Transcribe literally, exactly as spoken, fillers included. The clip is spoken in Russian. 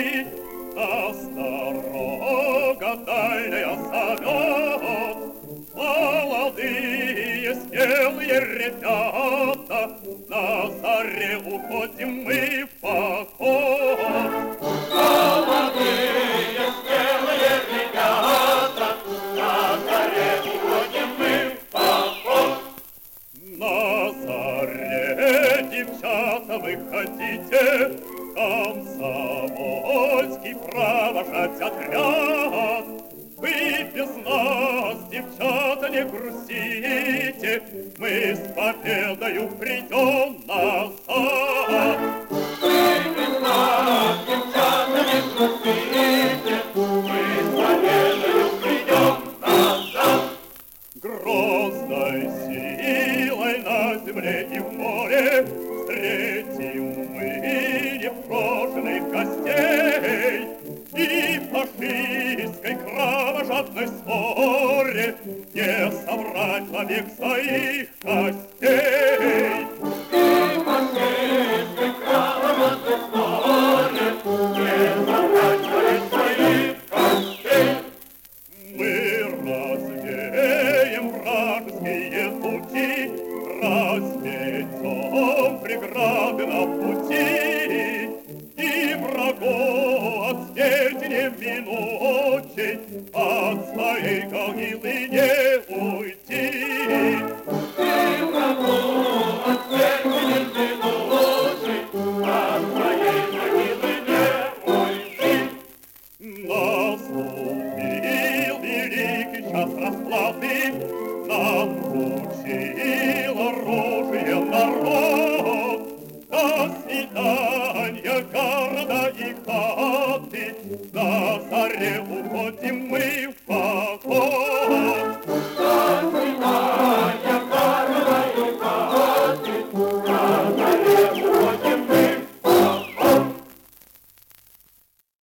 Нас дорога дальняя зовет, молодые смелые ребята, на заре уходим мы в поход. Молодые смелые ребята, на заре уходим мы в поход. На заре, девчата, выходите, комсомольский провожать отряд. Вы без нас, девчата, не грустите, мы с победою придем назад. Вы без нас, девчата, не грустите, мы с победою придем назад. Грозной силой на земле и в море встретим мы непрошенных гостей, и фашистской кровожадной ссоре не соврать вовек своих костей. И фашистской кровожадной ссоре не соврать вовек своих костей. Мы развеем вражеские пути, разметем преграды на пути, и врагу от смерти не минучей, от своей могилы не уйти. И врагу от смерти не минучей, от своей могилы не уйти. Наступил великий час расплаты, нам учил оружие народ. До свидания, города и хаты, на заре